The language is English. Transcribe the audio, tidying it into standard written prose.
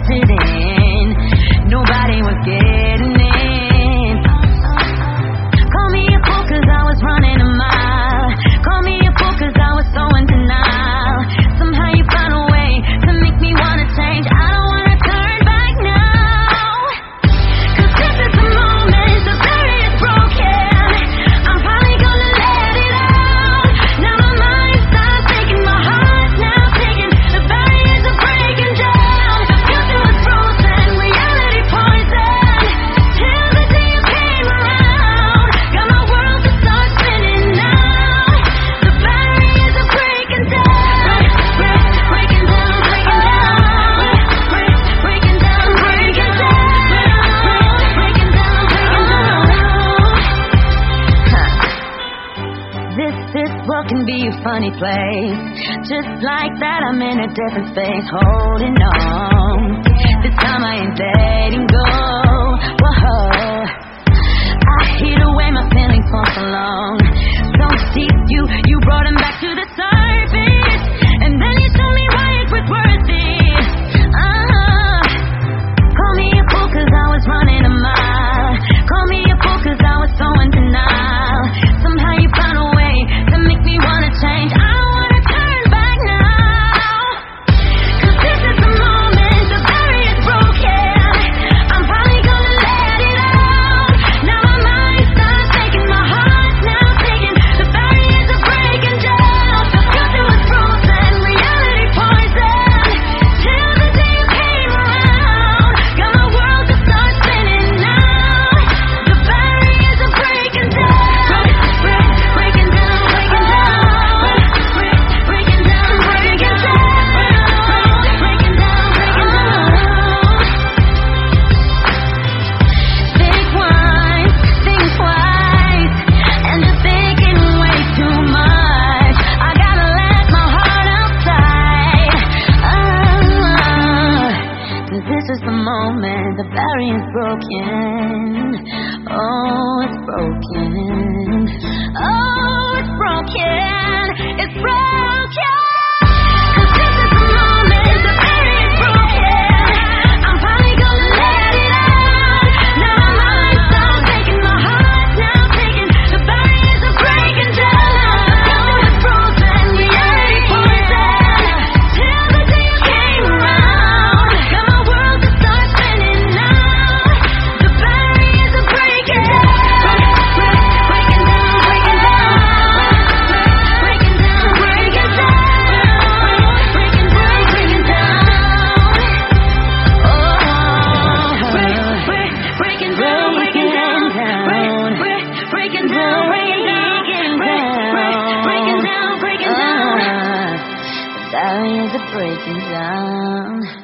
fit in. Nobody was getting in. Call me a fool 'cause I was running a mile. Call me a fool 'cause I was so in denial. Somehow you found a way to make me wanna change. I don't wanna turn back now. 'Cause this is the moment, the barrier is broken. I'm finally gonna let it out. Now my mind stops taking, my heart's now taking. The barriers are breaking down. The future is frozen, reality poison. Till the day you came around, got my world to start spinning now. The barriers are breaking down. Breaking down, breaking down. Breaking down, breaking down. Breaking down, breaking down. This world can be a funny place. Just like that, I'm in a different space, holding on. This time I ain't letting go. Whoa, I hid away my feelings for so long. So deep, you brought them back to the surface, and then you told me why it was worth it. Call me a fool 'cause I was running a mile. Call me a fool 'cause I was so in denial. Somehow you found a way to make me wanna change. I don't wanna turn back now. 'Cause this is the moment, the barrier's broken. I'm finally gonna let it out. Now my mind stops taking, my heart's now taking. The barriers are breaking down. The future was frozen, reality poison. Till the day you came around, got my world to start spinning now. The barriers are breaking down. Breaking down, breaking down. Breaking down, breaking down. Breaking down, breaking down. Think once, think twice, and you're thinking way too much. I gotta let my heart outside. 'Cause this is the moment, the barrier's broken. Oh, it's broken. Oh, it's broken. It's broken. 'Cause this is the moment, the barrier's broken. I'm finally gonna let it out. Now my mind stops taking, my heart's now taking. The barriers are breaking down. The future is frozen, reality poison. Till the day you came around, got my world to start spinning now. The barriers are breaking down. Breaking down, breaking down. Breaking down, breaking down. Breaking down, breaking down. Oh, breaking down, breaking down. Breaking down, breaking down. Breaking down, breaking down. Barriers are breaking down.